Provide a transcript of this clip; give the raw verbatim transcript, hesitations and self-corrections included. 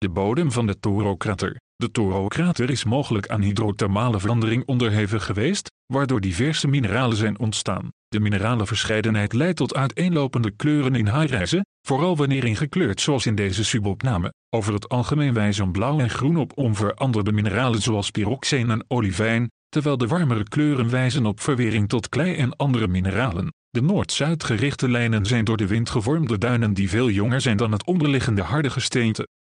De bodem van de Toro-krater. De Toro-krater is mogelijk aan hydrothermale verandering onderhevig geweest, waardoor diverse mineralen zijn ontstaan. De mineralenverscheidenheid leidt tot uiteenlopende kleuren in high-rise, vooral wanneer ingekleurd zoals in deze subopname. Over het algemeen wijzen blauw en groen op onveranderde mineralen zoals pyroxeen en olivijn, terwijl de warmere kleuren wijzen op verwering tot klei en andere mineralen. De noord-zuid gerichte lijnen zijn door de wind gevormde duinen die veel jonger zijn dan het onderliggende harde gesteente.